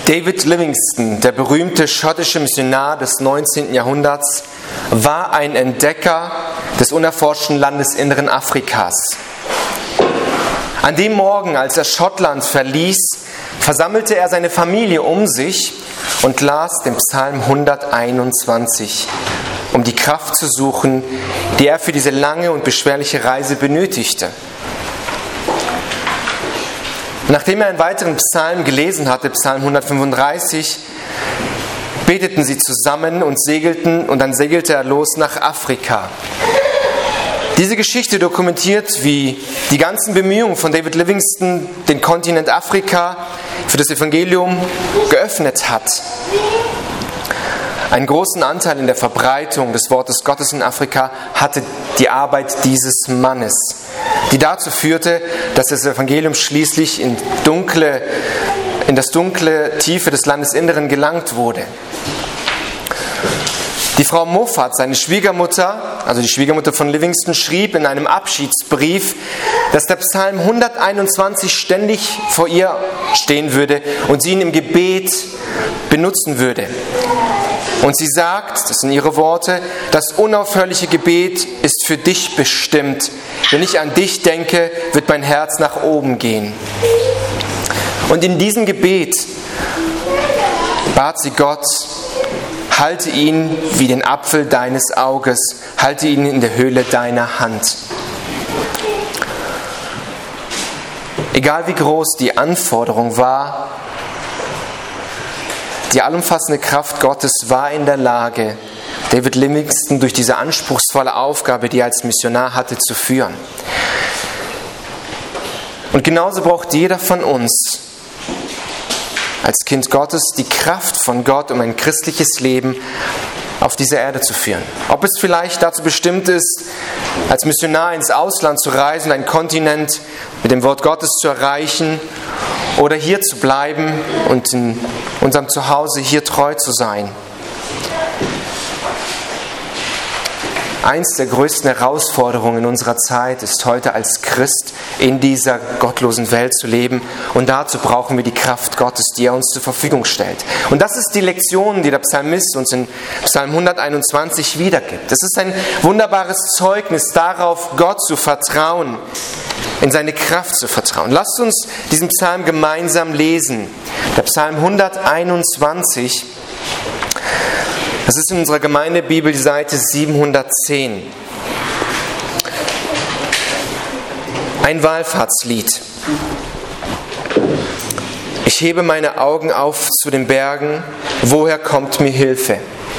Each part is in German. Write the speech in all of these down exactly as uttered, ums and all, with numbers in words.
David Livingstone, der berühmte schottische Missionar des neunzehnten Jahrhunderts, war ein Entdecker des unerforschten Landesinneren Afrikas. An dem Morgen, als er Schottland verließ, versammelte er seine Familie um sich und las den Psalm hunderteinundzwanzig, um die Kraft zu suchen, die er für diese lange und beschwerliche Reise benötigte. Nachdem er einen weiteren Psalm gelesen hatte, Psalm hundertfünfunddreißig, beteten sie zusammen und segelten, und dann segelte er los nach Afrika. Diese Geschichte dokumentiert, wie die ganzen Bemühungen von David Livingstone den Kontinent Afrika für das Evangelium geöffnet hat. Einen großen Anteil in der Verbreitung des Wortes Gottes in Afrika hatte die Arbeit dieses Mannes, die dazu führte, dass das Evangelium schließlich in, dunkle, in das dunkle Tiefe des Landesinneren gelangt wurde. Die Frau Moffat, seine Schwiegermutter, also die Schwiegermutter von Livingstone, schrieb in einem Abschiedsbrief, dass der Psalm hunderteinundzwanzig ständig vor ihr stehen würde und sie ihn im Gebet benutzen würde. Und sie sagt, das sind ihre Worte, das unaufhörliche Gebet ist für dich bestimmt. Wenn ich an dich denke, wird mein Herz nach oben gehen. Und in diesem Gebet bat sie Gott, halte ihn wie den Apfel deines Auges, halte ihn in der Höhle deiner Hand. Egal wie groß die Anforderung war, die allumfassende Kraft Gottes war in der Lage, David Livingstone durch diese anspruchsvolle Aufgabe, die er als Missionar hatte, zu führen. Und genauso braucht jeder von uns als Kind Gottes die Kraft von Gott, um ein christliches Leben auf dieser Erde zu führen. Ob es vielleicht dazu bestimmt ist, als Missionar ins Ausland zu reisen, einen Kontinent mit dem Wort Gottes zu erreichen, oder hier zu bleiben und in unserem Zuhause hier treu zu sein. Eins der größten Herausforderungen in unserer Zeit ist heute als Christ in dieser gottlosen Welt zu leben. Und dazu brauchen wir die Kraft Gottes, die er uns zur Verfügung stellt. Und das ist die Lektion, die der Psalmist uns in Psalm hunderteinundzwanzig wiedergibt. Es ist ein wunderbares Zeugnis darauf, Gott zu vertrauen, in seine Kraft zu vertrauen. Lasst uns diesen Psalm gemeinsam lesen. Der Psalm hunderteinundzwanzig, das ist in unserer Gemeindebibel die Seite siebenhundertzehn. Ein Wallfahrtslied. Ich hebe meine Augen auf zu den Bergen, woher kommt mir Hilfe?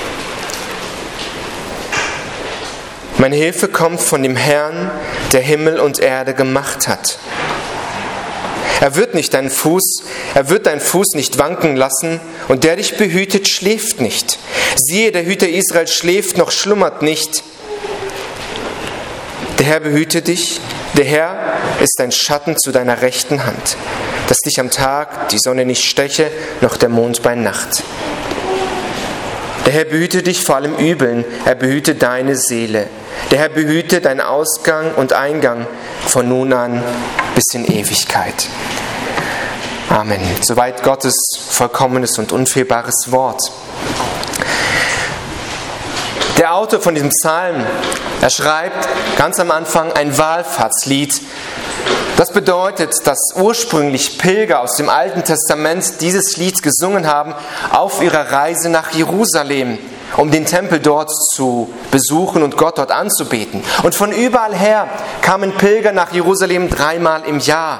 Meine Hilfe kommt von dem Herrn, der Himmel und Erde gemacht hat. Er wird nicht deinen Fuß, er wird deinen Fuß nicht wanken lassen, und der dich behütet, schläft nicht. Siehe, der Hüter Israel schläft noch, schlummert nicht. Der Herr behüte dich, der Herr ist ein Schatten zu deiner rechten Hand, dass dich am Tag die Sonne nicht steche, noch der Mond bei Nacht. Der Herr behüte dich vor allem Übeln, er behüte deine Seele. Der Herr behüte deinen Ausgang und Eingang von nun an bis in Ewigkeit. Amen. Soweit Gottes vollkommenes und unfehlbares Wort. Der Autor von diesem Psalm, er schreibt ganz am Anfang ein Wallfahrtslied. Das bedeutet, dass ursprünglich Pilger aus dem Alten Testament dieses Lied gesungen haben auf ihrer Reise nach Jerusalem, um den Tempel dort zu besuchen und Gott dort anzubeten. Und von überall her kamen Pilger nach Jerusalem dreimal im Jahr.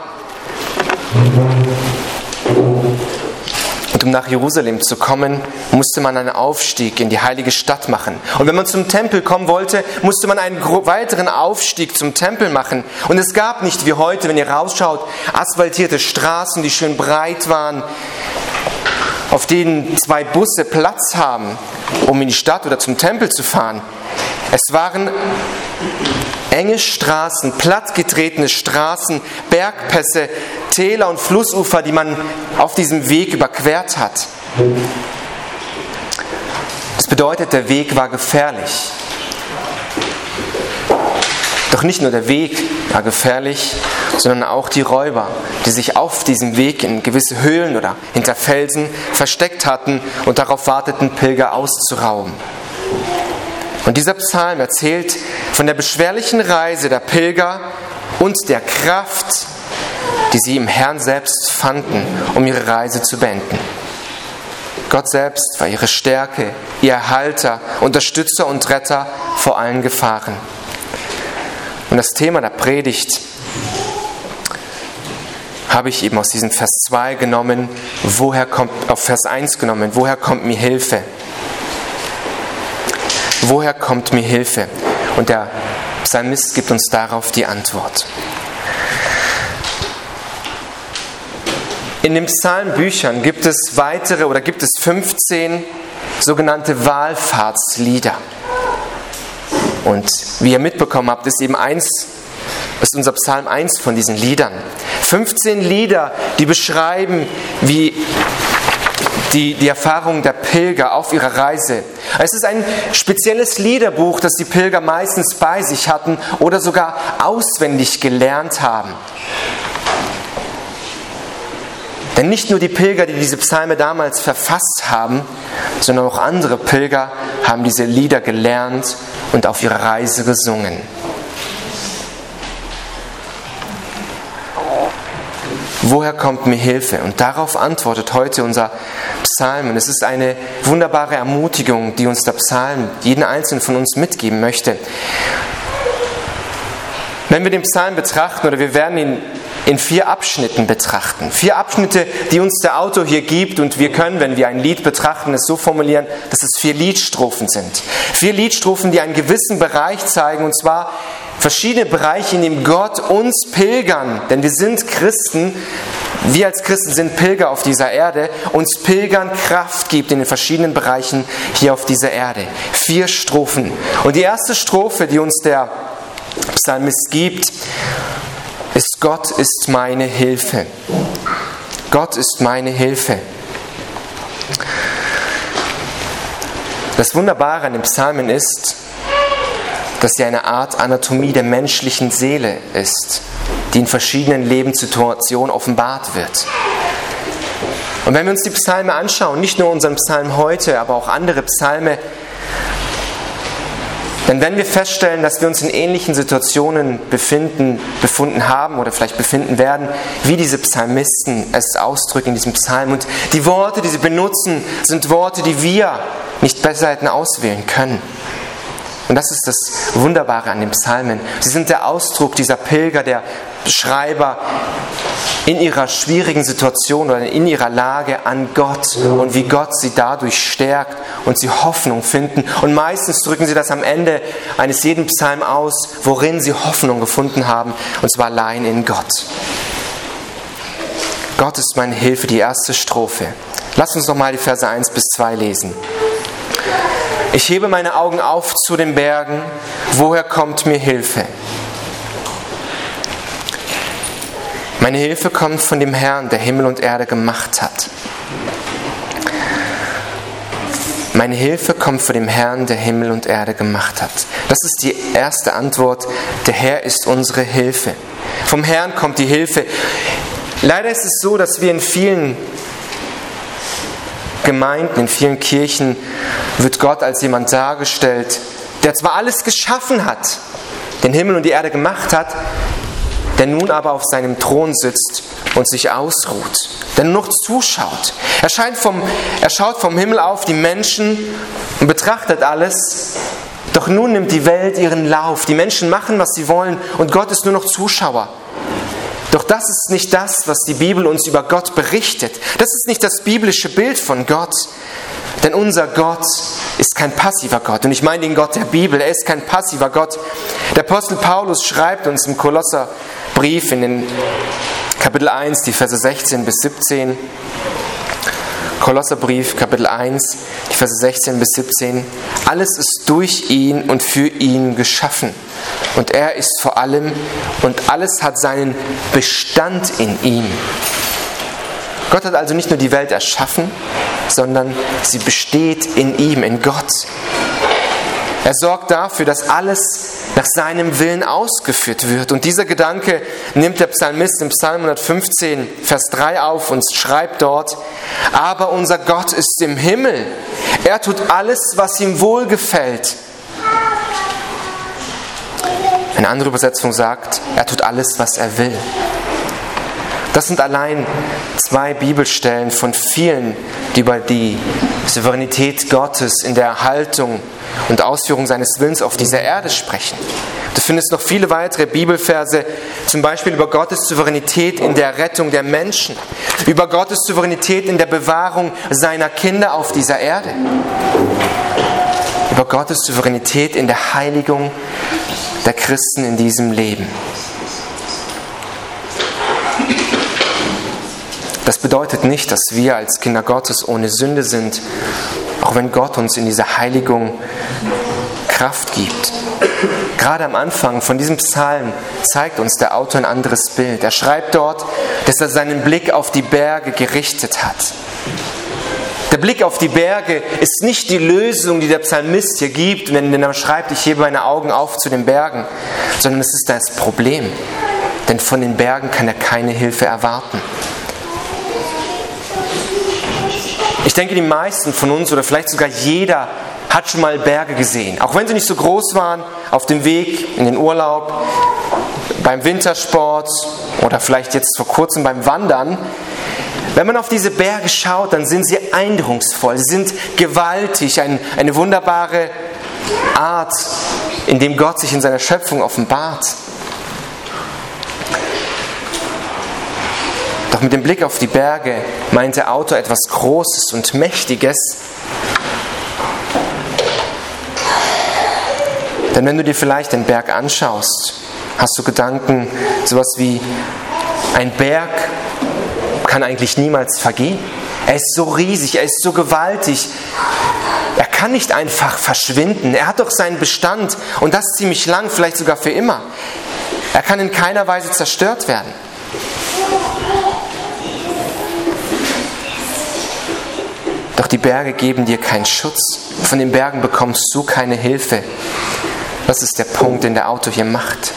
Und um nach Jerusalem zu kommen, musste man einen Aufstieg in die heilige Stadt machen. Und wenn man zum Tempel kommen wollte, musste man einen weiteren Aufstieg zum Tempel machen. Und es gab nicht wie heute, wenn ihr rausschaut, asphaltierte Straßen, die schön breit waren, auf denen zwei Busse Platz haben, um in die Stadt oder zum Tempel zu fahren. Es waren enge Straßen, plattgetretene Straßen, Bergpässe, Täler und Flussufer, die man auf diesem Weg überquert hat. Das bedeutet, der Weg war gefährlich. Doch nicht nur der Weg war gefährlich, sondern auch die Räuber, die sich auf diesem Weg in gewisse Höhlen oder hinter Felsen versteckt hatten und darauf warteten, Pilger auszurauben. Und dieser Psalm erzählt von der beschwerlichen Reise der Pilger und der Kraft, die sie im Herrn selbst fanden, um ihre Reise zu beenden. Gott selbst war ihre Stärke, ihr Erhalter, Unterstützer und Retter vor allen Gefahren. Und das Thema der Predigt habe ich eben aus diesem Vers zwei genommen, woher kommt, auf Vers eins genommen, woher kommt mir Hilfe? Woher kommt mir Hilfe? Und der Psalmist gibt uns darauf die Antwort. In den Psalmbüchern gibt es weitere oder gibt es fünfzehn sogenannte Wallfahrtslieder. Und wie ihr mitbekommen habt, ist eben eins, ist unser Psalm eins von diesen Liedern. fünfzehn Lieder, die beschreiben, wie die, die Erfahrung der Pilger auf ihrer Reise. Es ist ein spezielles Liederbuch, das die Pilger meistens bei sich hatten oder sogar auswendig gelernt haben. Denn nicht nur die Pilger, die diese Psalme damals verfasst haben, sondern auch andere Pilger haben diese Lieder gelernt und auf ihrer Reise gesungen. Woher kommt mir Hilfe? Und darauf antwortet heute unser Psalm. Und es ist eine wunderbare Ermutigung, die uns der Psalm, jeden einzelnen von uns mitgeben möchte. Wenn wir den Psalm betrachten, oder wir werden ihn in vier Abschnitten betrachten. Vier Abschnitte, die uns der Autor hier gibt, und wir können, wenn wir ein Lied betrachten, es so formulieren, dass es vier Liedstrophen sind. Vier Liedstrophen, die einen gewissen Bereich zeigen, und zwar verschiedene Bereiche, in denen Gott uns Pilgern, denn wir sind Christen, wir als Christen sind Pilger auf dieser Erde, uns Pilgern Kraft gibt in den verschiedenen Bereichen hier auf dieser Erde. Vier Strophen. Und die erste Strophe, die uns der Psalmist gibt, ist: Gott ist meine Hilfe. Gott ist meine Hilfe. Das Wunderbare an den Psalmen ist, dass sie eine Art Anatomie der menschlichen Seele ist, die in verschiedenen Lebenssituationen offenbart wird. Und wenn wir uns die Psalme anschauen, nicht nur unseren Psalm heute, aber auch andere Psalme, dann werden wir feststellen, dass wir uns in ähnlichen Situationen befinden, befunden haben oder vielleicht befinden werden, wie diese Psalmisten es ausdrücken in diesem Psalm. Und die Worte, die sie benutzen, sind Worte, die wir nicht besser hätten auswählen können. Und das ist das Wunderbare an den Psalmen. Sie sind der Ausdruck dieser Pilger, der Schreiber in ihrer schwierigen Situation oder in ihrer Lage an Gott und wie Gott sie dadurch stärkt und sie Hoffnung finden. Und meistens drücken sie das am Ende eines jeden Psalms aus, worin sie Hoffnung gefunden haben, und zwar allein in Gott. Gott ist meine Hilfe, die erste Strophe. Lass uns noch mal die Verse eins bis zwei lesen. Ich hebe meine Augen auf zu den Bergen, woher kommt mir Hilfe? Meine Hilfe kommt von dem Herrn, der Himmel und Erde gemacht hat. Meine Hilfe kommt von dem Herrn, der Himmel und Erde gemacht hat. Das ist die erste Antwort. Der Herr ist unsere Hilfe. Vom Herrn kommt die Hilfe. Leider ist es so, dass wir in vielen Gemeinden, in vielen Kirchen wird Gott als jemand dargestellt, der zwar alles geschaffen hat, den Himmel und die Erde gemacht hat, der nun aber auf seinem Thron sitzt und sich ausruht, der nur noch zuschaut. Er, scheint vom, er schaut vom Himmel auf die Menschen und betrachtet alles, doch nun nimmt die Welt ihren Lauf. Die Menschen machen, was sie wollen, und Gott ist nur noch Zuschauer. Doch das ist nicht das, was die Bibel uns über Gott berichtet. Das ist nicht das biblische Bild von Gott. Denn unser Gott ist kein passiver Gott. Und ich meine den Gott der Bibel, er ist kein passiver Gott. Der Apostel Paulus schreibt uns im Kolosserbrief in den Kapitel eins, die Verse sechzehn bis siebzehn. Kolosserbrief, Kapitel eins, die Verse sechzehn bis siebzehn. Alles ist durch ihn und für ihn geschaffen. Und er ist vor allem, und alles hat seinen Bestand in ihm. Gott hat also nicht nur die Welt erschaffen, sondern sie besteht in ihm, in Gott. Er sorgt dafür, dass alles nach seinem Willen ausgeführt wird. Und dieser Gedanke nimmt der Psalmist im Psalm hundertfünfzehn, Vers drei auf und schreibt dort: Aber unser Gott ist im Himmel. Er tut alles, was ihm wohlgefällt. Eine andere Übersetzung sagt, er tut alles, was er will. Das sind allein zwei Bibelstellen von vielen, die über die Souveränität Gottes in der Erhaltung und Ausführung seines Willens auf dieser Erde sprechen. Du findest noch viele weitere Bibelverse, zum Beispiel über Gottes Souveränität in der Rettung der Menschen, über Gottes Souveränität in der Bewahrung seiner Kinder auf dieser Erde, über Gottes Souveränität in der Heiligung der Christen in diesem Leben. Das bedeutet nicht, dass wir als Kinder Gottes ohne Sünde sind, auch wenn Gott uns in dieser Heiligung Kraft gibt. Gerade am Anfang von diesem Psalm zeigt uns der Autor ein anderes Bild. Er schreibt dort, dass er seinen Blick auf die Berge gerichtet hat. Der Blick auf die Berge ist nicht die Lösung, die der Psalmist hier gibt, wenn er schreibt, ich hebe meine Augen auf zu den Bergen, sondern es ist das Problem. Denn von den Bergen kann er keine Hilfe erwarten. Ich denke, die meisten von uns oder vielleicht sogar jeder hat schon mal Berge gesehen. Auch wenn sie nicht so groß waren, auf dem Weg in den Urlaub, beim Wintersport oder vielleicht jetzt vor kurzem beim Wandern. Wenn man auf diese Berge schaut, dann sind sie eindrucksvoll, sie sind gewaltig, ein, eine wunderbare Art, in dem Gott sich in seiner Schöpfung offenbart. Doch mit dem Blick auf die Berge meint der Autor etwas Großes und Mächtiges. Denn wenn du dir vielleicht den Berg anschaust, hast du Gedanken, sowas wie: Ein Berg kann eigentlich niemals vergehen. Er ist so riesig, er ist so gewaltig. Er kann nicht einfach verschwinden. Er hat doch seinen Bestand und das ziemlich lang, vielleicht sogar für immer. Er kann in keiner Weise zerstört werden. Doch die Berge geben dir keinen Schutz. Von den Bergen bekommst du keine Hilfe. Das ist der Punkt, den der Autor hier macht.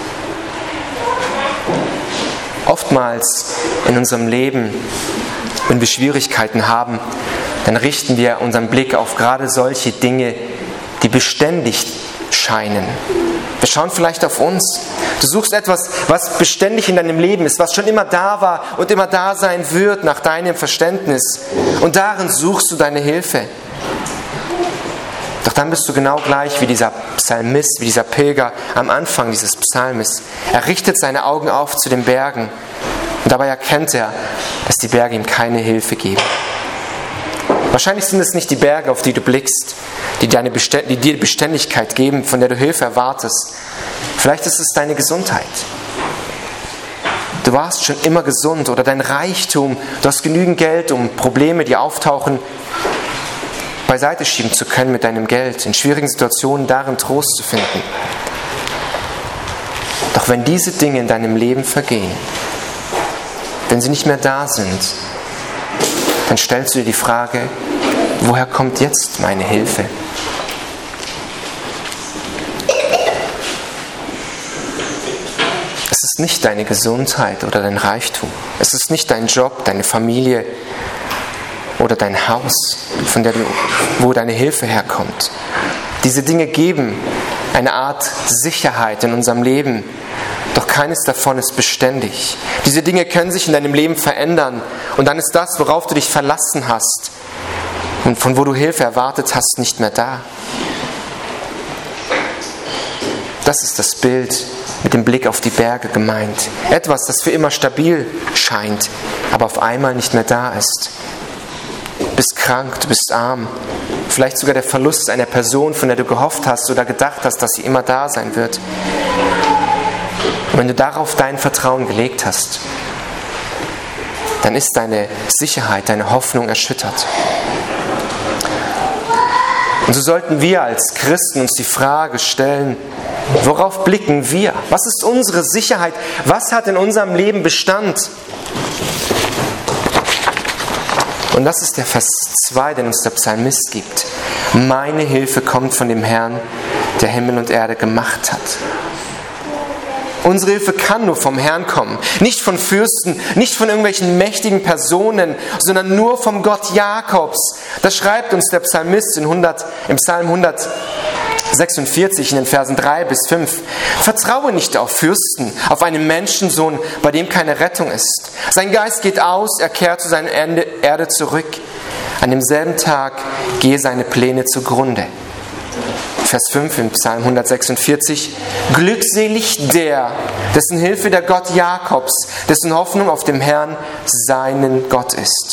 Oftmals in unserem Leben, wenn wir Schwierigkeiten haben, dann richten wir unseren Blick auf gerade solche Dinge, die beständig scheinen. Wir schauen vielleicht auf uns. Du suchst etwas, was beständig in deinem Leben ist, was schon immer da war und immer da sein wird nach deinem Verständnis. Und darin suchst du deine Hilfe. Doch dann bist du genau gleich wie dieser Psalmist, wie dieser Pilger am Anfang dieses Psalmes. Er richtet seine Augen auf zu den Bergen und dabei erkennt er, dass die Berge ihm keine Hilfe geben. Wahrscheinlich sind es nicht die Berge, auf die du blickst, die, deine Beständ- die dir Beständigkeit geben, von der du Hilfe erwartest. Vielleicht ist es deine Gesundheit. Du warst schon immer gesund oder dein Reichtum, du hast genügend Geld, um Probleme, die auftauchen, beiseite schieben zu können mit deinem Geld, in schwierigen Situationen darin Trost zu finden. Doch wenn diese Dinge in deinem Leben vergehen, wenn sie nicht mehr da sind, dann stellst du dir die Frage, woher kommt jetzt meine Hilfe? Es ist nicht deine Gesundheit oder dein Reichtum. Es ist nicht dein Job, deine Familie oder dein Haus, von der du, wo deine Hilfe herkommt. Diese Dinge geben eine Art Sicherheit in unserem Leben, doch keines davon ist beständig. Diese Dinge können sich in deinem Leben verändern und dann ist das, worauf du dich verlassen hast und von wo du Hilfe erwartet hast, nicht mehr da. Das ist das Bild mit dem Blick auf die Berge gemeint. Etwas, das für immer stabil scheint, aber auf einmal nicht mehr da ist. Du bist krank, du bist arm. Vielleicht sogar der Verlust einer Person, von der du gehofft hast oder gedacht hast, dass sie immer da sein wird. Und wenn du darauf dein Vertrauen gelegt hast, dann ist deine Sicherheit, deine Hoffnung erschüttert. Und so sollten wir als Christen uns die Frage stellen, worauf blicken wir? Was ist unsere Sicherheit? Was hat in unserem Leben Bestand? Und das ist der Vers zwei, den uns der Psalmist gibt. Meine Hilfe kommt von dem Herrn, der Himmel und Erde gemacht hat. Unsere Hilfe kann nur vom Herrn kommen, nicht von Fürsten, nicht von irgendwelchen mächtigen Personen, sondern nur vom Gott Jakobs. Das schreibt uns der Psalmist in hundert, im Psalm hundertsechsundvierzig in den Versen drei bis fünf. Vertraue nicht auf Fürsten, auf einen Menschensohn, bei dem keine Rettung ist. Sein Geist geht aus, er kehrt zu seiner Erde zurück. An demselben Tag gehe seine Pläne zugrunde. Vers fünf im Psalm hundertsechsundvierzig. Glückselig der, dessen Hilfe der Gott Jakobs, dessen Hoffnung auf dem Herrn, seinen Gott ist.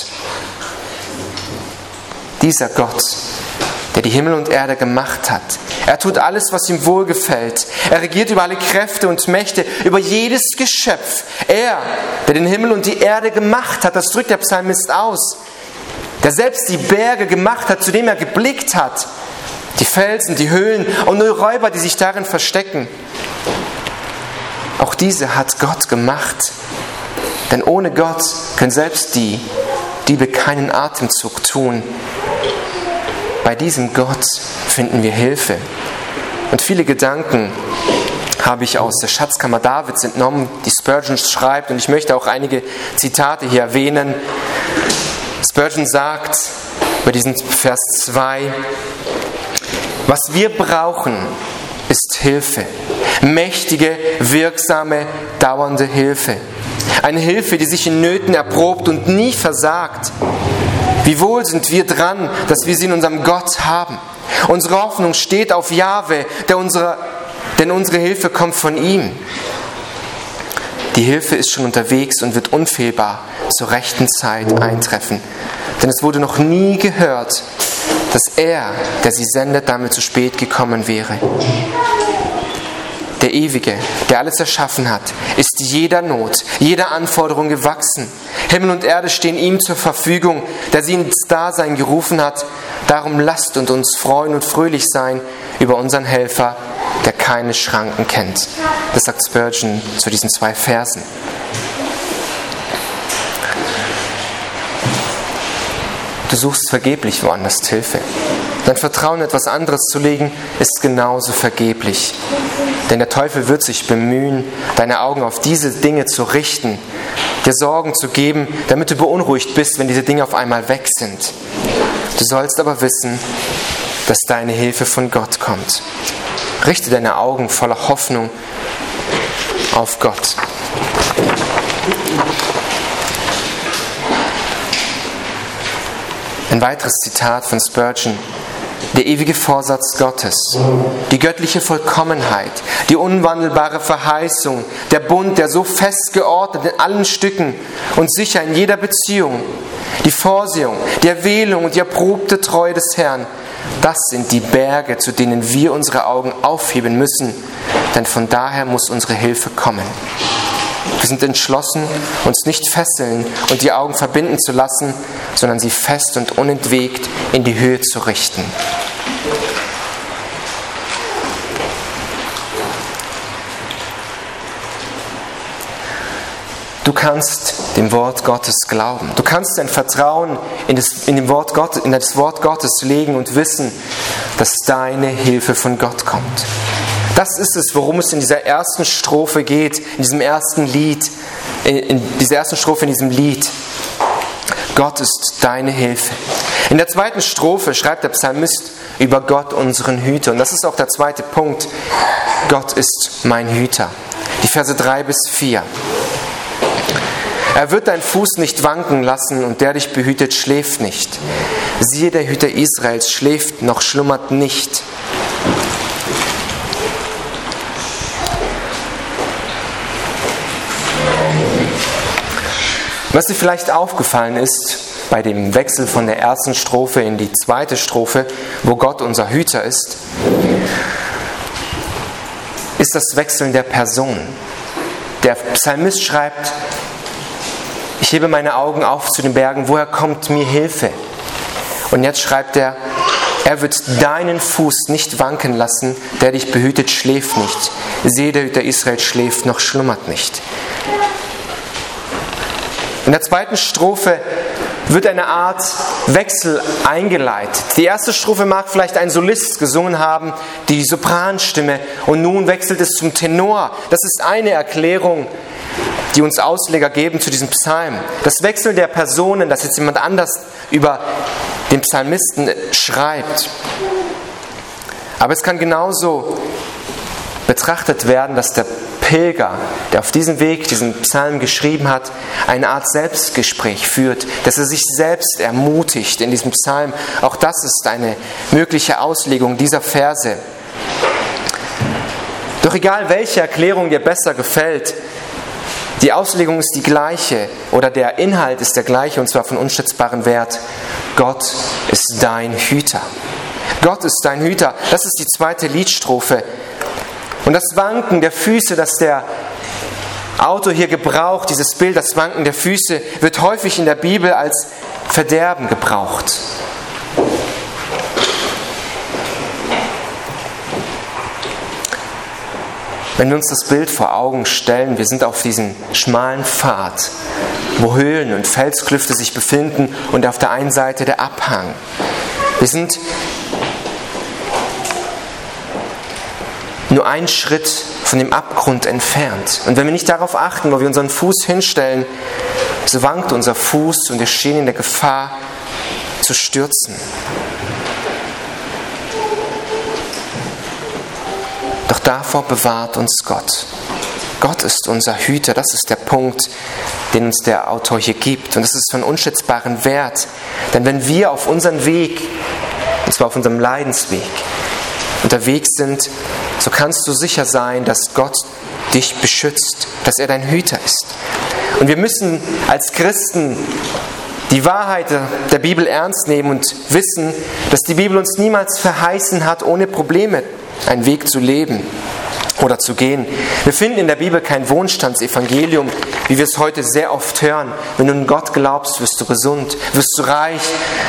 Dieser Gott, der die Himmel und Erde gemacht hat. Er tut alles, was ihm wohlgefällt. Er regiert über alle Kräfte und Mächte, über jedes Geschöpf. Er, der den Himmel und die Erde gemacht hat, das drückt der Psalmist aus. Der selbst die Berge gemacht hat, zu dem er geblickt hat. Die Felsen, die Höhlen und nur Räuber, die sich darin verstecken. Auch diese hat Gott gemacht. Denn ohne Gott können selbst die Diebe keinen Atemzug tun. Bei diesem Gott finden wir Hilfe. Und viele Gedanken habe ich aus der Schatzkammer Davids entnommen, die Spurgeon schreibt. Und ich möchte auch einige Zitate hier erwähnen. Spurgeon sagt bei diesem Vers zwei, was wir brauchen, ist Hilfe. Mächtige, wirksame, dauernde Hilfe. Eine Hilfe, die sich in Nöten erprobt und nie versagt. Wie wohl sind wir dran, dass wir sie in unserem Gott haben. Unsere Hoffnung steht auf Jahwe, der unsere, denn unsere Hilfe kommt von ihm. Die Hilfe ist schon unterwegs und wird unfehlbar zur rechten Zeit eintreffen. Denn es wurde noch nie gehört, dass er, der sie sendet, damit zu spät gekommen wäre. Der Ewige, der alles erschaffen hat, ist jeder Not, jeder Anforderung gewachsen. Himmel und Erde stehen ihm zur Verfügung, der sie ins Dasein gerufen hat. Darum lasst und uns freuen und fröhlich sein über unseren Helfer, der keine Schranken kennt. Das sagt Spurgeon zu diesen zwei Versen. Du suchst vergeblich woanders Hilfe. Dein Vertrauen in etwas anderes zu legen, ist genauso vergeblich. Denn der Teufel wird sich bemühen, deine Augen auf diese Dinge zu richten, dir Sorgen zu geben, damit du beunruhigt bist, wenn diese Dinge auf einmal weg sind. Du sollst aber wissen, dass deine Hilfe von Gott kommt. Richte deine Augen voller Hoffnung auf Gott. Ein weiteres Zitat von Spurgeon. Der ewige Vorsatz Gottes, die göttliche Vollkommenheit, die unwandelbare Verheißung, der Bund, der so fest geordnet in allen Stücken und sicher in jeder Beziehung, die Vorsehung, die Erwählung und die erprobte Treue des Herrn, das sind die Berge, zu denen wir unsere Augen aufheben müssen, denn von daher muss unsere Hilfe kommen. Wir sind entschlossen, uns nicht fesseln und die Augen verbinden zu lassen, sondern sie fest und unentwegt in die Höhe zu richten. Du kannst dem Wort Gottes glauben. Du kannst dein Vertrauen in das, in dem Wort Gott, in das Wort Gottes legen und wissen, dass deine Hilfe von Gott kommt. Das ist es, worum es in dieser ersten Strophe geht, in diesem ersten Lied, in dieser ersten Strophe in diesem Lied. Gott ist deine Hilfe. In der zweiten Strophe schreibt der Psalmist über Gott, unseren Hüter. Und das ist auch der zweite Punkt. Gott ist mein Hüter. Die Verse drei bis vier. Er wird deinen Fuß nicht wanken lassen und der dich behütet, schläft nicht. Siehe, der Hüter Israels schläft noch schlummert nicht. Was dir vielleicht aufgefallen ist, bei dem Wechsel von der ersten Strophe in die zweite Strophe, wo Gott unser Hüter ist, ist das Wechseln der Person. Der Psalmist schreibt, ich hebe meine Augen auf zu den Bergen, woher kommt mir Hilfe? Und jetzt schreibt er, er wird deinen Fuß nicht wanken lassen, der dich behütet, schläft nicht. Siehe, der Hüter Israel schläft noch schlummert nicht. In der zweiten Strophe wird eine Art Wechsel eingeleitet. Die erste Strophe mag vielleicht ein Solist gesungen haben, die Sopranstimme, und nun wechselt es zum Tenor. Das ist eine Erklärung, die uns Ausleger geben zu diesem Psalm. Das Wechsel der Personen, dass jetzt jemand anders über den Psalmisten schreibt. Aber es kann genauso betrachtet werden, dass der Pilger, der auf diesem Weg diesen Psalm geschrieben hat, eine Art Selbstgespräch führt, dass er sich selbst ermutigt in diesem Psalm. Auch das ist eine mögliche Auslegung dieser Verse. Doch egal, welche Erklärung dir besser gefällt, die Auslegung ist die gleiche oder der Inhalt ist der gleiche, und zwar von unschätzbarem Wert. Gott ist dein Hüter. Gott ist dein Hüter. Das ist die zweite Liedstrophe. Und das Wanken der Füße, das der Autor hier gebraucht, dieses Bild, das Wanken der Füße, wird häufig in der Bibel als Verderben gebraucht. Wenn wir uns das Bild vor Augen stellen, wir sind auf diesem schmalen Pfad, wo Höhlen und Felsklüfte sich befinden und auf der einen Seite der Abhang. Wir sind nur einen Schritt von dem Abgrund entfernt. Und wenn wir nicht darauf achten, wo wir unseren Fuß hinstellen, so wankt unser Fuß und wir stehen in der Gefahr zu stürzen. Doch davor bewahrt uns Gott. Gott ist unser Hüter, das ist der Punkt, den uns der Autor hier gibt. Und das ist von unschätzbarem Wert. Denn wenn wir auf unserem Weg, und zwar auf unserem Leidensweg, unterwegs sind, so kannst du sicher sein, dass Gott dich beschützt, dass er dein Hüter ist. Und wir müssen als Christen die Wahrheit der Bibel ernst nehmen und wissen, dass die Bibel uns niemals verheißen hat, ohne Probleme einen Weg zu leben oder zu gehen. Wir finden in der Bibel kein Wohlstandsevangelium, wie wir es heute sehr oft hören. Wenn du an Gott glaubst, wirst du gesund, wirst du reich.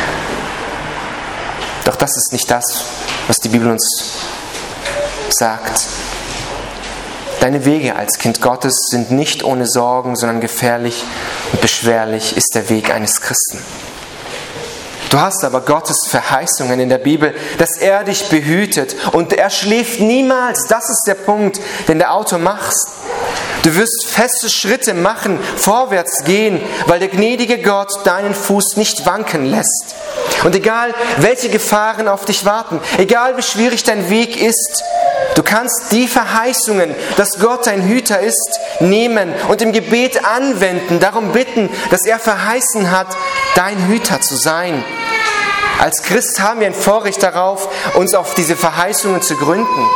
Doch das ist nicht das, was die Bibel uns sagt. Deine Wege als Kind Gottes sind nicht ohne Sorgen, sondern gefährlich und beschwerlich ist der Weg eines Christen. Du hast aber Gottes Verheißungen in der Bibel, dass er dich behütet und er schläft niemals. Das ist der Punkt, den der Autor macht. Du wirst feste Schritte machen, vorwärts gehen, weil der gnädige Gott deinen Fuß nicht wanken lässt. Und egal, welche Gefahren auf dich warten, egal wie schwierig dein Weg ist, du kannst die Verheißungen, dass Gott dein Hüter ist, nehmen und im Gebet anwenden, darum bitten, dass er verheißen hat, dein Hüter zu sein. Als Christ haben wir ein Vorrecht darauf, uns auf diese Verheißungen zu gründen.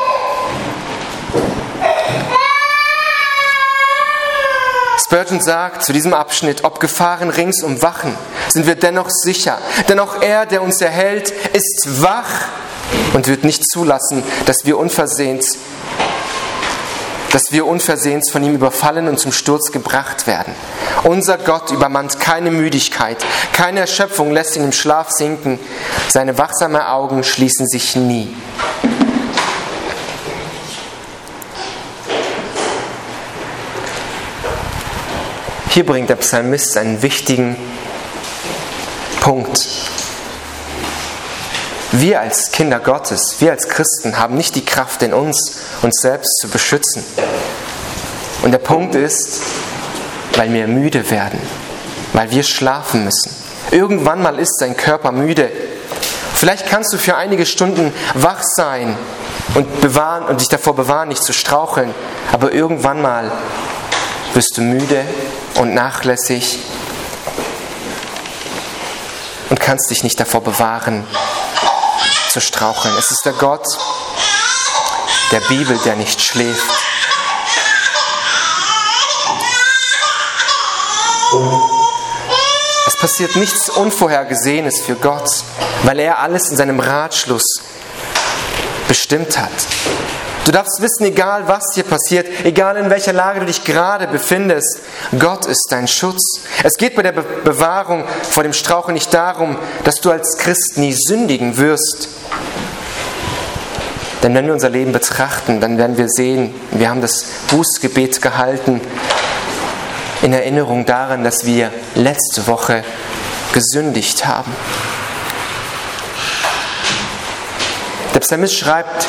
Spurgeon sagt zu diesem Abschnitt, ob Gefahren ringsum wachen, sind wir dennoch sicher. Denn auch er, der uns erhält, ist wach und wird nicht zulassen, dass wir unversehens, dass wir unversehens von ihm überfallen und zum Sturz gebracht werden. Unser Gott übermannt keine Müdigkeit, keine Erschöpfung lässt ihn im Schlaf sinken. Seine wachsamen Augen schließen sich nie. Hier bringt der Psalmist einen wichtigen Punkt. Wir als Kinder Gottes, wir als Christen haben nicht die Kraft in uns, uns selbst zu beschützen. Und der Punkt ist, weil wir müde werden, weil wir schlafen müssen. Irgendwann mal ist dein Körper müde. Vielleicht kannst du für einige Stunden wach sein und, bewahren, und dich davor bewahren, nicht zu straucheln, aber irgendwann mal bist du müde und nachlässig und kannst dich nicht davor bewahren, zu straucheln. Es ist der Gott der Bibel, der nicht schläft. Es passiert nichts Unvorhergesehenes für Gott, weil er alles in seinem Ratschluss bestimmt hat. Du darfst wissen, egal was dir passiert, egal in welcher Lage du dich gerade befindest, Gott ist dein Schutz. Es geht bei der Be- Bewahrung vor dem Straucheln nicht darum, dass du als Christ nie sündigen wirst. Denn wenn wir unser Leben betrachten, dann werden wir sehen, wir haben das Bußgebet gehalten in Erinnerung daran, dass wir letzte Woche gesündigt haben. Der Psalmist schreibt: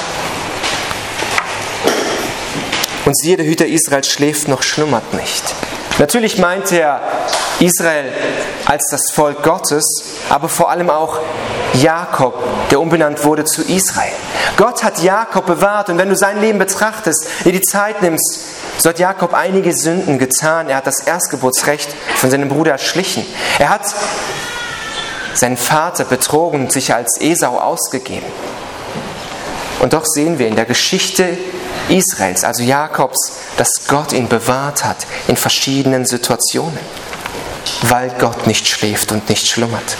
Und siehe, der Hüter Israels schläft noch, schlummert nicht. Natürlich meint er Israel als das Volk Gottes, aber vor allem auch Jakob, der umbenannt wurde zu Israel. Gott hat Jakob bewahrt, und wenn du sein Leben betrachtest, dir die Zeit nimmst, so hat Jakob einige Sünden getan. Er hat das Erstgeburtsrecht von seinem Bruder erschlichen. Er hat seinen Vater betrogen und sich als Esau ausgegeben. Und doch sehen wir in der Geschichte Israels, also Jakobs, dass Gott ihn bewahrt hat in verschiedenen Situationen, weil Gott nicht schläft und nicht schlummert.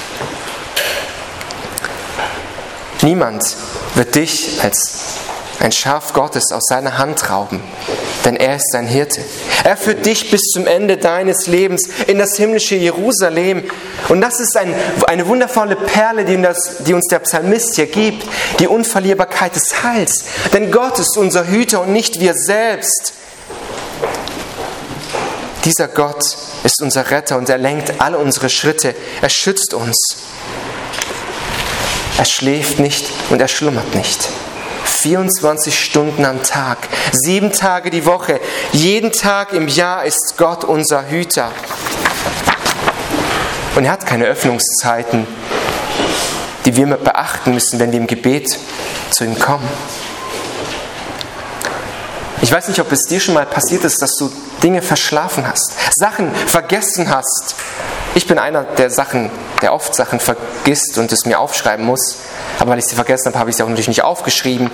Niemand wird dich als ein Schaf Gottes aus seiner Hand rauben, denn er ist dein Hirte. Er führt dich bis zum Ende deines Lebens in das himmlische Jerusalem. Und das ist ein, eine wundervolle Perle, die, das, die uns der Psalmist hier gibt, die Unverlierbarkeit des Heils. Denn Gott ist unser Hüter und nicht wir selbst. Dieser Gott ist unser Retter und er lenkt alle unsere Schritte. Er schützt uns. Er schläft nicht und er schlummert nicht. vierundzwanzig Stunden am Tag, sieben Tage die Woche, jeden Tag im Jahr ist Gott unser Hüter. Und er hat keine Öffnungszeiten, die wir beachten müssen, wenn wir im Gebet zu ihm kommen. Ich weiß nicht, ob es dir schon mal passiert ist, dass du Dinge verschlafen hast, Sachen vergessen hast. Ich bin einer, der Sachen, der oft Sachen vergisst und es mir aufschreiben muss. Aber weil ich sie vergessen habe, habe ich sie auch natürlich nicht aufgeschrieben.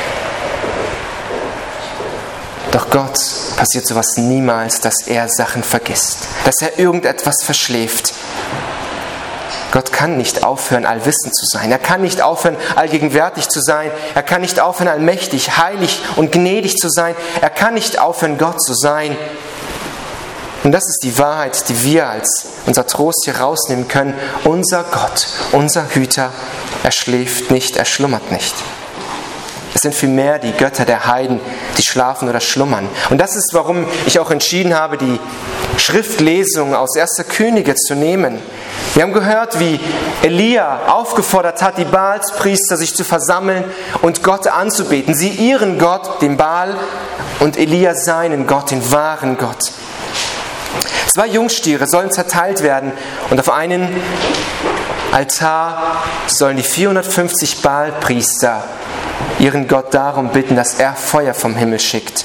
Doch Gott passiert sowas niemals, dass er Sachen vergisst, dass er irgendetwas verschläft. Gott kann nicht aufhören, allwissend zu sein. Er kann nicht aufhören, allgegenwärtig zu sein. Er kann nicht aufhören, allmächtig, heilig und gnädig zu sein. Er kann nicht aufhören, Gott zu sein. Und das ist die Wahrheit, die wir als unser Trost hier rausnehmen können. Unser Gott, unser Hüter, er schläft nicht, er schlummert nicht. Es sind vielmehr die Götter der Heiden, die schlafen oder schlummern. Und das ist, warum ich auch entschieden habe, die Schriftlesung aus erster Könige zu nehmen. Wir haben gehört, wie Elia aufgefordert hat, die Baalspriester sich zu versammeln und Gott anzubeten. Sie ihren Gott, den Baal, und Elia seinen Gott, den wahren Gott. Zwei Jungstiere sollen zerteilt werden und auf einen Altar sollen die vierhundertfünfzig Baalpriester ihren Gott darum bitten, dass er Feuer vom Himmel schickt.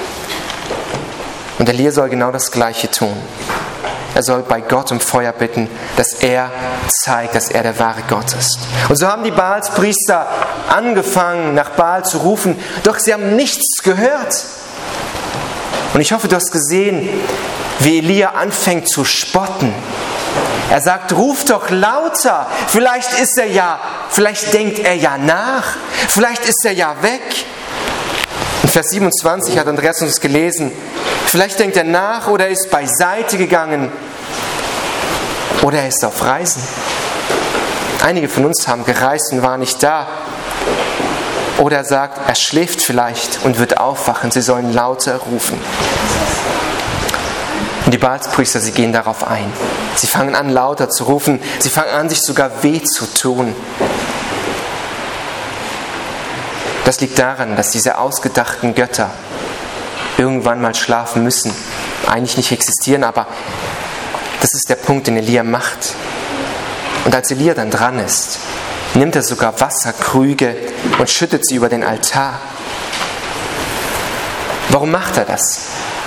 Und Elia soll genau das Gleiche tun. Er soll bei Gott um Feuer bitten, dass er zeigt, dass er der wahre Gott ist. Und so haben die Baalspriester angefangen, nach Baal zu rufen, doch sie haben nichts gehört. Und ich hoffe, du hast gesehen, wie Elia anfängt zu spotten. Er sagt, ruf doch lauter, vielleicht ist er ja, vielleicht denkt er ja nach, vielleicht ist er ja weg. In Vers siebenundzwanzig hat Andreas uns gelesen, vielleicht denkt er nach oder er ist beiseite gegangen oder er ist auf Reisen. Einige von uns haben gereist und waren nicht da. Oder er sagt, er schläft vielleicht und wird aufwachen, sie sollen lauter rufen. Und die Baalspriester, sie gehen darauf ein. Sie fangen an, lauter zu rufen. Sie fangen an, sich sogar weh zu tun. Das liegt daran, dass diese ausgedachten Götter irgendwann mal schlafen müssen. Eigentlich nicht existieren, aber das ist der Punkt, den Elia macht. Und als Elia dann dran ist, nimmt er sogar Wasserkrüge und schüttet sie über den Altar. Warum macht er das?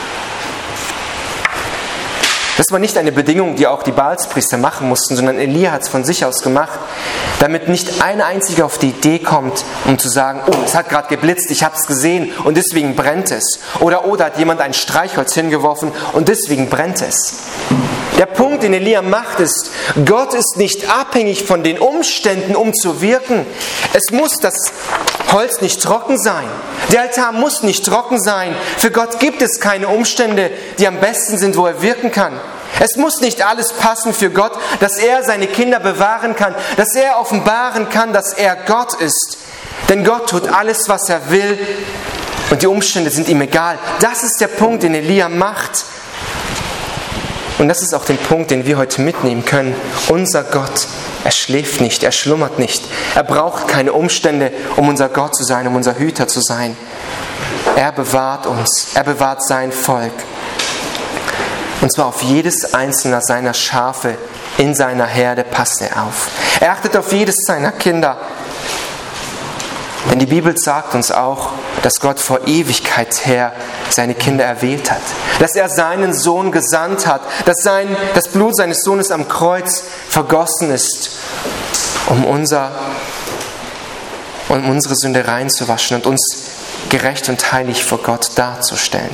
Das war nicht eine Bedingung, die auch die Baalspriester machen mussten, sondern Elia hat es von sich aus gemacht, damit nicht ein einziger auf die Idee kommt, um zu sagen, oh, es hat gerade geblitzt, ich habe es gesehen und deswegen brennt es. Oder, oh, da hat jemand ein Streichholz hingeworfen und deswegen brennt es. Der Punkt, den Elia macht, ist, Gott ist nicht abhängig von den Umständen, um zu wirken. Es muss das Holz nicht trocken sein. Der Altar muss nicht trocken sein. Für Gott gibt es keine Umstände, die am besten sind, wo er wirken kann. Es muss nicht alles passen für Gott, dass er seine Kinder bewahren kann, dass er offenbaren kann, dass er Gott ist. Denn Gott tut alles, was er will und die Umstände sind ihm egal. Das ist der Punkt, den Elia macht. Und das ist auch der Punkt, den wir heute mitnehmen können. Unser Gott, er schläft nicht, er schlummert nicht. Er braucht keine Umstände, um unser Gott zu sein, um unser Hüter zu sein. Er bewahrt uns, er bewahrt sein Volk. Und zwar auf jedes einzelne seiner Schafe in seiner Herde passt er auf. Er achtet auf jedes seiner Kinder. Denn die Bibel sagt uns auch, dass Gott vor Ewigkeit her seine Kinder erwählt hat. Dass er seinen Sohn gesandt hat. Dass sein, das Blut seines Sohnes am Kreuz vergossen ist, um, unser, um unsere Sünde reinzuwaschen und uns gerecht und heilig vor Gott darzustellen.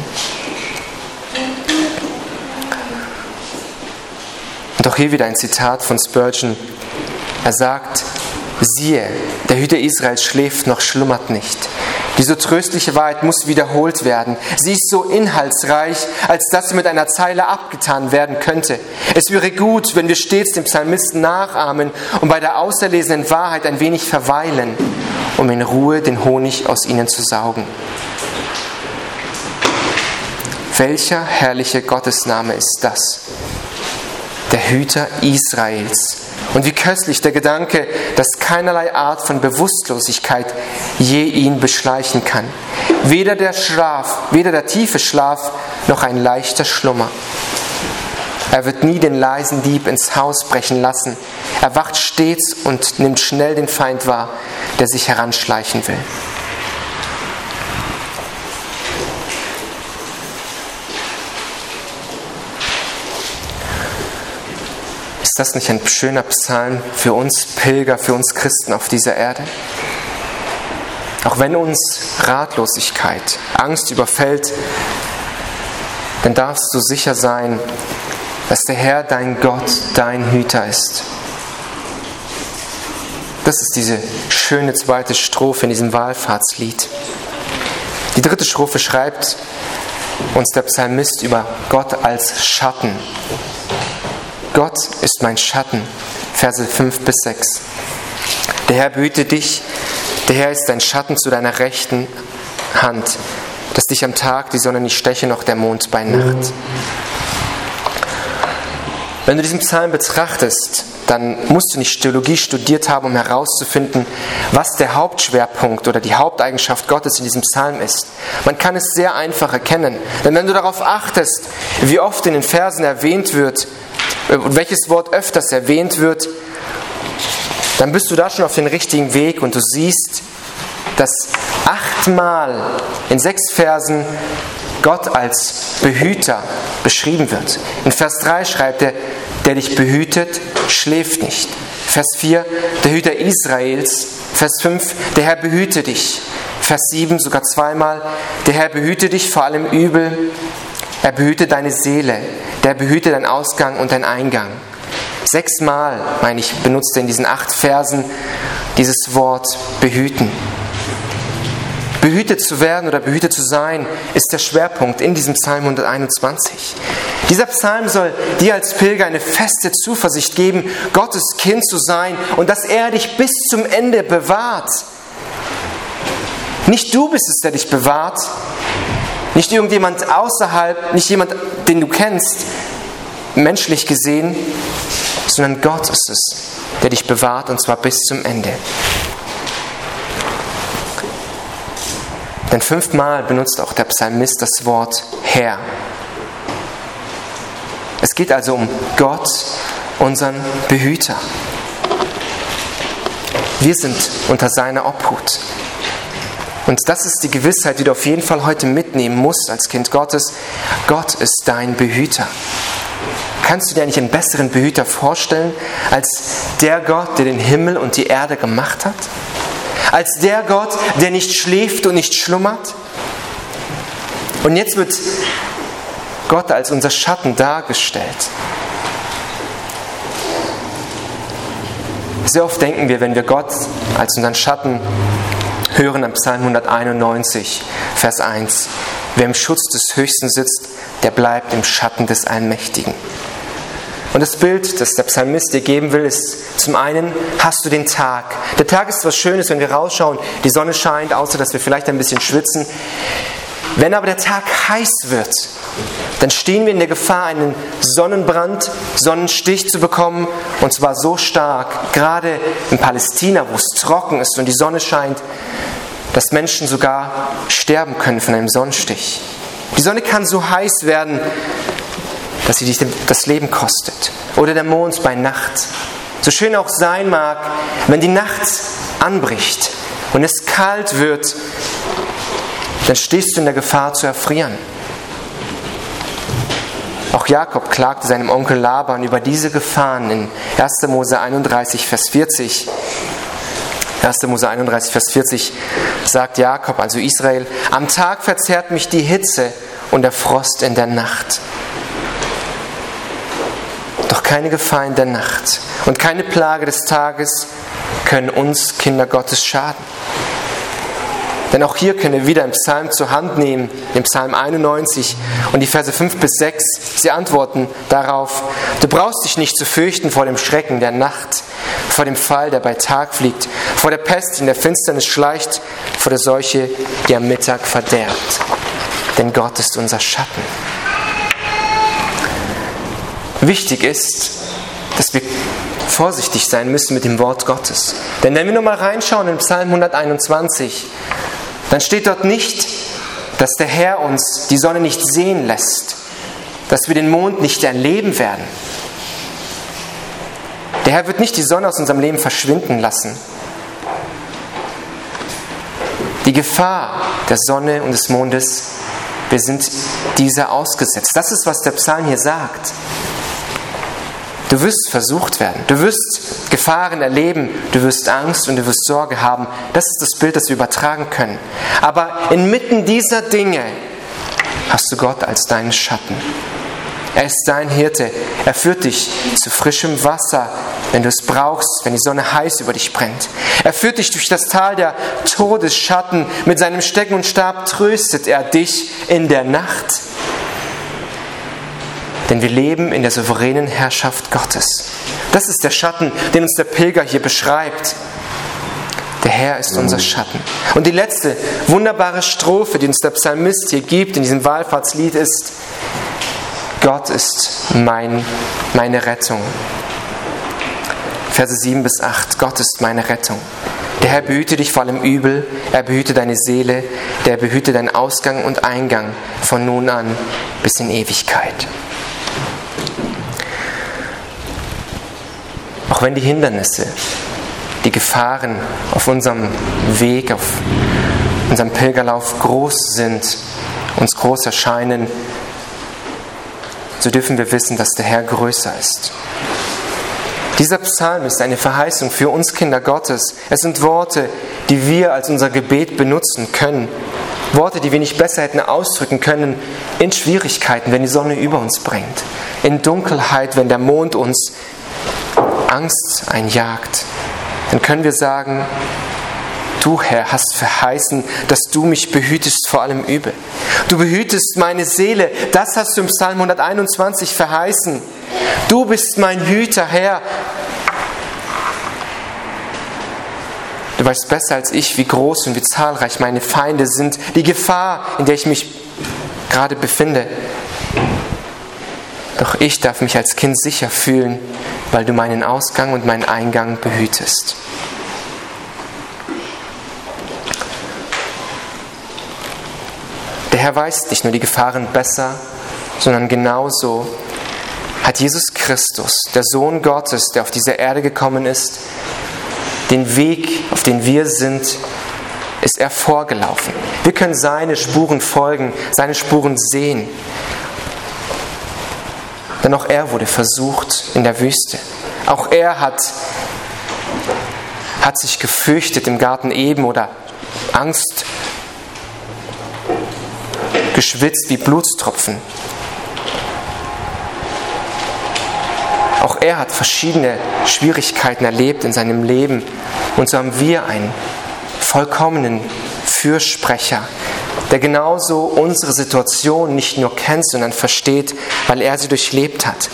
Und auch hier wieder ein Zitat von Spurgeon. Er sagt: Siehe, der Hüter Israels schläft noch, schlummert nicht. Diese tröstliche Wahrheit muss wiederholt werden. Sie ist so inhaltsreich, als dass sie mit einer Zeile abgetan werden könnte. Es wäre gut, wenn wir stets dem Psalmisten nachahmen und bei der auserlesenen Wahrheit ein wenig verweilen, um in Ruhe den Honig aus ihnen zu saugen. Welcher herrliche Gottesname ist das? Der Hüter Israels. Und wie köstlich der Gedanke, dass keinerlei Art von Bewusstlosigkeit je ihn beschleichen kann. Weder der Schlaf, weder der tiefe Schlaf, noch ein leichter Schlummer. Er wird nie den leisen Dieb ins Haus brechen lassen. Er wacht stets und nimmt schnell den Feind wahr, der sich heranschleichen will. Ist das nicht ein schöner Psalm für uns Pilger, für uns Christen auf dieser Erde? Auch wenn uns Ratlosigkeit, Angst überfällt, dann darfst du sicher sein, dass der Herr, dein Gott, dein Hüter ist. Das ist diese schöne zweite Strophe in diesem Wallfahrtslied. Die dritte Strophe schreibt uns der Psalmist über Gott als Schatten. Gott ist mein Schatten, Verse fünf bis sechs. Der Herr behüte dich, der Herr ist dein Schatten zu deiner rechten Hand, dass dich am Tag die Sonne nicht steche, noch der Mond bei Nacht. Wenn du diesen Psalm betrachtest, dann musst du nicht Theologie studiert haben, um herauszufinden, was der Hauptschwerpunkt oder die Haupteigenschaft Gottes in diesem Psalm ist. Man kann es sehr einfach erkennen, denn wenn du darauf achtest, wie oft in den Versen erwähnt wird, und welches Wort öfters erwähnt wird, dann bist du da schon auf den richtigen Weg und du siehst, dass achtmal in sechs Versen Gott als Behüter beschrieben wird. In Vers drei schreibt er, der dich behütet, schläft nicht. Vers vier, der Hüter Israels. Vers fünf, der Herr behüte dich. Vers sieben, sogar zweimal, der Herr behüte dich vor allem Übel. Er behüte deine Seele, der behüte deinen Ausgang und deinen Eingang. Sechsmal, meine ich, benutzt er in diesen acht Versen dieses Wort behüten. Behütet zu werden oder behütet zu sein, ist der Schwerpunkt in diesem Psalm hunderteinundzwanzig. Dieser Psalm soll dir als Pilger eine feste Zuversicht geben, Gottes Kind zu sein und dass er dich bis zum Ende bewahrt. Nicht du bist es, der dich bewahrt, nicht irgendjemand außerhalb, nicht jemand, den du kennst, menschlich gesehen, sondern Gott ist es, der dich bewahrt, und zwar bis zum Ende. Denn fünfmal benutzt auch der Psalmist das Wort Herr. Es geht also um Gott, unseren Behüter. Wir sind unter seiner Obhut. Und das ist die Gewissheit, die du auf jeden Fall heute mitnehmen musst als Kind Gottes. Gott ist dein Behüter. Kannst du dir eigentlich einen besseren Behüter vorstellen als der Gott, der den Himmel und die Erde gemacht hat? Als der Gott, der nicht schläft und nicht schlummert? Und jetzt wird Gott als unser Schatten dargestellt. Sehr oft denken wir, wenn wir Gott als unseren Schatten hören, am Psalm hunderteinundneunzig, Vers eins. Wer im Schutz des Höchsten sitzt, der bleibt im Schatten des Allmächtigen. Und das Bild, das der Psalmist dir geben will, ist, zum einen hast du den Tag. Der Tag ist was Schönes, wenn wir rausschauen, die Sonne scheint, außer dass wir vielleicht ein bisschen schwitzen. Wenn aber der Tag heiß wird, dann stehen wir in der Gefahr, einen Sonnenbrand, Sonnenstich zu bekommen, und zwar so stark, gerade in Palästina, wo es trocken ist und die Sonne scheint, dass Menschen sogar sterben können von einem Sonnenstich. Die Sonne kann so heiß werden, dass sie dich das Leben kostet. Oder der Mond bei Nacht. So schön auch sein mag, wenn die Nacht anbricht und es kalt wird, dann stehst du in der Gefahr zu erfrieren. Auch Jakob klagte seinem Onkel Laban über diese Gefahren in erster Mose einunddreißig, Vers vierzig. erster Mose einunddreißig, Vers vierzig sagt Jakob, also Israel: Am Tag verzehrt mich die Hitze und der Frost in der Nacht. Doch keine Gefahr in der Nacht und keine Plage des Tages können uns Kinder Gottes schaden. Denn auch hier können wir wieder im Psalm zur Hand nehmen, im Psalm einundneunzig und die Verse fünf bis sechs. Sie antworten darauf: Du brauchst dich nicht zu fürchten vor dem Schrecken der Nacht, vor dem Pfeil, der bei Tag fliegt, vor der Pest, die in der Finsternis schleicht, vor der Seuche, die am Mittag verderbt. Denn Gott ist unser Schatten. Wichtig ist, dass wir vorsichtig sein müssen mit dem Wort Gottes. Denn wenn wir nochmal reinschauen in Psalm hunderteinundzwanzig, dann steht dort nicht, dass der Herr uns die Sonne nicht sehen lässt, dass wir den Mond nicht erleben werden. Der Herr wird nicht die Sonne aus unserem Leben verschwinden lassen. Die Gefahr der Sonne und des Mondes, wir sind dieser ausgesetzt. Das ist, was der Psalm hier sagt. Du wirst versucht werden, du wirst Gefahren erleben, du wirst Angst und du wirst Sorge haben. Das ist das Bild, das wir übertragen können. Aber inmitten dieser Dinge hast du Gott als deinen Schatten. Er ist dein Hirte. Er führt dich zu frischem Wasser, wenn du es brauchst, wenn die Sonne heiß über dich brennt. Er führt dich durch das Tal der Todesschatten. Mit seinem Stecken und Stab tröstet er dich in der Nacht. Denn wir leben in der souveränen Herrschaft Gottes. Das ist der Schatten, den uns der Pilger hier beschreibt. Der Herr ist unser Schatten. Und die letzte wunderbare Strophe, die uns der Psalmist hier gibt in diesem Wallfahrtslied, ist: Gott ist mein, meine Rettung. Verse sieben bis acht. Gott ist meine Rettung. Der Herr behüte dich vor allem Übel, er behüte deine Seele, der behüte deinen Ausgang und Eingang von nun an bis in Ewigkeit. Auch wenn die Hindernisse, die Gefahren auf unserem Weg, auf unserem Pilgerlauf groß sind, uns groß erscheinen, so dürfen wir wissen, dass der Herr größer ist. Dieser Psalm ist eine Verheißung für uns Kinder Gottes. Es sind Worte, die wir als unser Gebet benutzen können. Worte, die wir nicht besser hätten ausdrücken können in Schwierigkeiten, wenn die Sonne über uns brennt. In Dunkelheit, wenn der Mond uns Angst einjagt. Dann können wir sagen: Du, Herr, hast verheißen, dass du mich behütest vor allem Übel. Du behütest meine Seele. Das hast du im Psalm hunderteinundzwanzig verheißen. Du bist mein Hüter, Herr. Du weißt besser als ich, wie groß und wie zahlreich meine Feinde sind. Die Gefahr, in der ich mich gerade befinde. Doch ich darf mich als Kind sicher fühlen, weil du meinen Ausgang und meinen Eingang behütest. Der Herr weiß nicht nur die Gefahren besser, sondern genauso hat Jesus Christus, der Sohn Gottes, der auf diese Erde gekommen ist, den Weg, auf den wir sind, ist er vorgelaufen. Wir können seine Spuren folgen, seine Spuren sehen. Denn auch er wurde versucht in der Wüste. Auch er hat, hat sich gefürchtet im Garten Eden oder Angst geschwitzt wie Blutstropfen. Auch er hat verschiedene Schwierigkeiten erlebt in seinem Leben. Und so haben wir einen vollkommenen Fürsprecher, der genauso unsere Situation nicht nur kennt, sondern versteht, weil er sie durchlebt hat.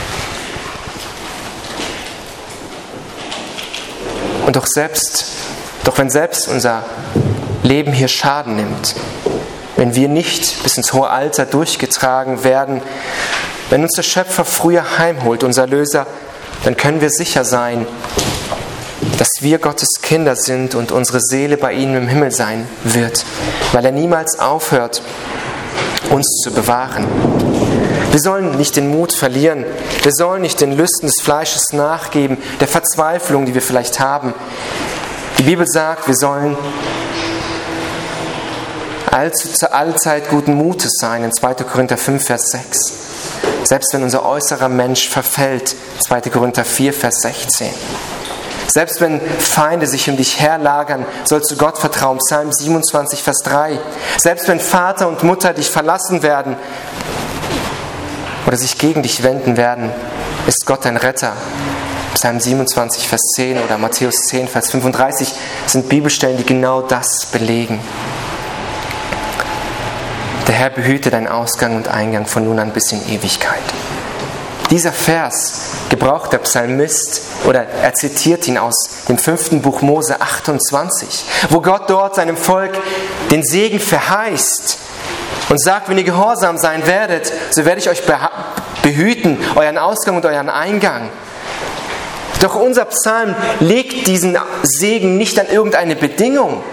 Und doch selbst, doch wenn selbst unser Leben hier Schaden nimmt, wenn wir nicht bis ins hohe Alter durchgetragen werden, wenn uns der Schöpfer früher heimholt, unser Erlöser, dann können wir sicher sein, dass wir Gottes Kinder sind und unsere Seele bei ihm im Himmel sein wird, weil er niemals aufhört, uns zu bewahren. Wir sollen nicht den Mut verlieren. Wir sollen nicht den Lüsten des Fleisches nachgeben, der Verzweiflung, die wir vielleicht haben. Die Bibel sagt, wir sollen allzu zur Allzeit guten Mutes sein, in zweiter Korinther fünf, Vers sechs. Selbst wenn unser äußerer Mensch verfällt, zweiter Korinther vier, Vers sechzehn. Selbst wenn Feinde sich um dich herlagern, sollst du Gott vertrauen, Psalm siebenundzwanzig, Vers drei. Selbst wenn Vater und Mutter dich verlassen werden oder sich gegen dich wenden werden, ist Gott dein Retter. Psalm siebenundzwanzig, Vers zehn oder Matthäus zehn, Vers fünfunddreißig sind Bibelstellen, die genau das belegen. Der Herr behüte deinen Ausgang und Eingang von nun an bis in Ewigkeit. Dieser Vers gebraucht der Psalmist, oder er zitiert ihn aus dem fünften Buch Mose achtundzwanzig, wo Gott dort seinem Volk den Segen verheißt und sagt, wenn ihr gehorsam sein werdet, so werde ich euch behüten, euren Ausgang und euren Eingang. Doch unser Psalm legt diesen Segen nicht an irgendeine Bedingung.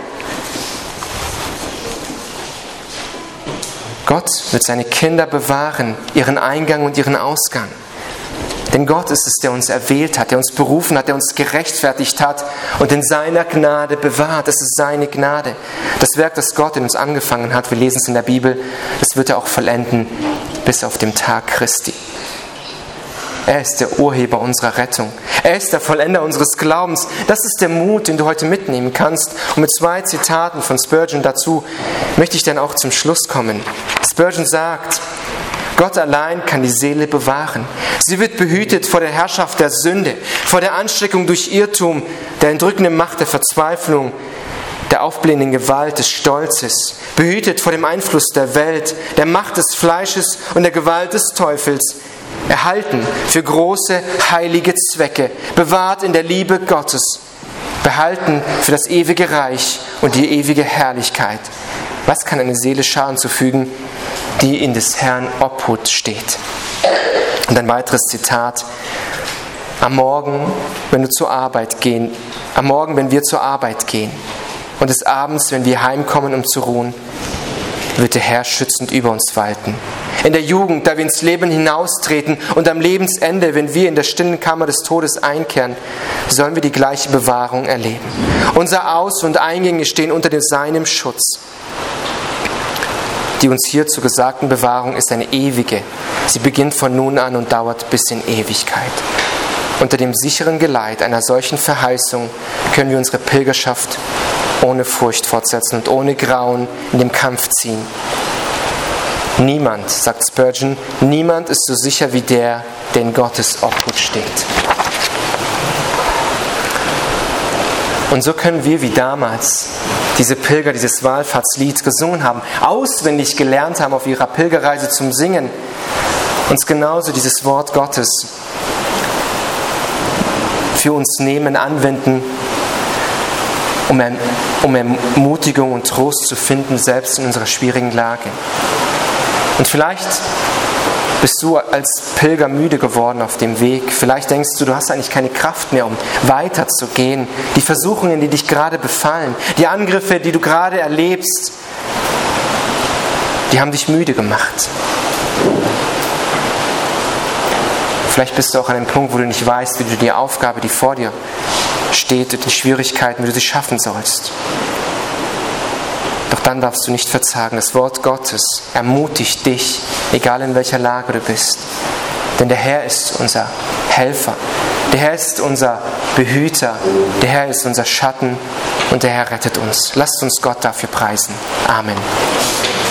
Gott wird seine Kinder bewahren, ihren Eingang und ihren Ausgang. Denn Gott ist es, der uns erwählt hat, der uns berufen hat, der uns gerechtfertigt hat und in seiner Gnade bewahrt. Es ist seine Gnade. Das Werk, das Gott in uns angefangen hat, wir lesen es in der Bibel, das wird er auch vollenden bis auf den Tag Christi. Er ist der Urheber unserer Rettung. Er ist der Vollender unseres Glaubens. Das ist der Mut, den du heute mitnehmen kannst. Und mit zwei Zitaten von Spurgeon dazu möchte ich dann auch zum Schluss kommen. Spurgeon sagt, Gott allein kann die Seele bewahren. Sie wird behütet vor der Herrschaft der Sünde, vor der Ansteckung durch Irrtum, der entrückenden Macht der Verzweiflung, der aufblähenden Gewalt des Stolzes, behütet vor dem Einfluss der Welt, der Macht des Fleisches und der Gewalt des Teufels, erhalten für große, heilige Zwecke, bewahrt in der Liebe Gottes, behalten für das ewige Reich und die ewige Herrlichkeit. Was kann eine Seele Schaden zufügen, die in des Herrn Obhut steht? Und ein weiteres Zitat. Am Morgen, wenn du zur Arbeit gehen, am Morgen, wenn wir zur Arbeit gehen und des Abends, wenn wir heimkommen, um zu ruhen, wird der Herr schützend über uns walten. In der Jugend, da wir ins Leben hinaustreten und am Lebensende, wenn wir in der stillen Kammer des Todes einkehren, sollen wir die gleiche Bewahrung erleben. Unser Aus- und Eingänge stehen unter seinem Schutz. Die uns hier zur gesagten Bewahrung ist eine ewige. Sie beginnt von nun an und dauert bis in Ewigkeit. Unter dem sicheren Geleit einer solchen Verheißung können wir unsere Pilgerschaft ohne Furcht fortsetzen und ohne Grauen in dem Kampf ziehen. Niemand, sagt Spurgeon, niemand ist so sicher wie der, der in Gottes Obhut steht. Und so können wir wie damals diese Pilger dieses Wallfahrtslied gesungen haben, auswendig gelernt haben auf ihrer Pilgerreise zum Singen, uns genauso dieses Wort Gottes für uns nehmen, anwenden, um, um Ermutigung und Trost zu finden, selbst in unserer schwierigen Lage. Und vielleicht bist du als Pilger müde geworden auf dem Weg. Vielleicht denkst du, du hast eigentlich keine Kraft mehr, um weiterzugehen. Die Versuchungen, die dich gerade befallen, die Angriffe, die du gerade erlebst, die haben dich müde gemacht. Vielleicht bist du auch an einem Punkt, wo du nicht weißt, wie du die Aufgabe, die vor dir steht, und die Schwierigkeiten, wie du sie schaffen sollst. Doch dann darfst du nicht verzagen. Das Wort Gottes ermutigt dich, egal in welcher Lage du bist. Denn der Herr ist unser Helfer. Der Herr ist unser Behüter. Der Herr ist unser Schatten und der Herr rettet uns. Lasst uns Gott dafür preisen. Amen.